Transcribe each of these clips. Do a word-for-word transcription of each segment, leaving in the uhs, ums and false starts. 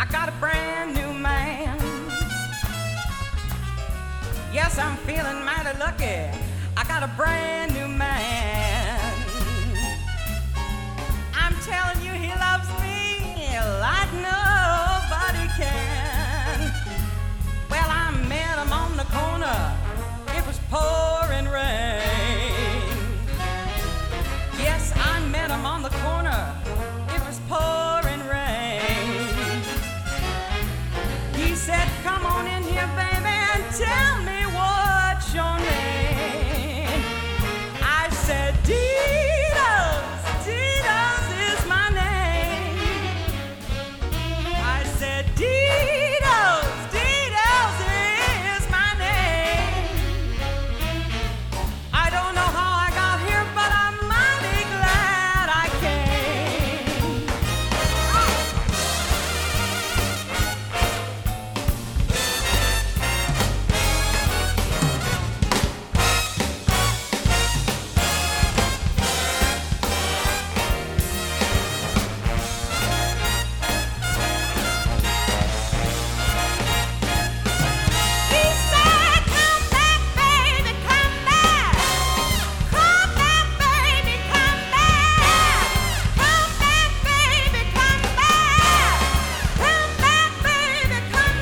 got a brand new man. Yes, I'm feeling mighty lucky. I got a brand new man. I'm telling you, he loves me like nobody can. Well, I met him on the corner. It was pouring rain. Yes, I met him on the corner. It was pouring rain. He said, come on in here, baby, and tell me what's your name. I said, Ditos, Ditos is my name. I said, Ditos, Ditos is my name. I don't know how I got here, but I'm mighty glad I came. He said, come back, baby, come back. Come back, baby, come back. Come back, baby, come back. Come back, baby, come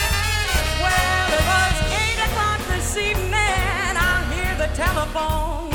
Well, it was eight o'clock this evening. I hear the telephone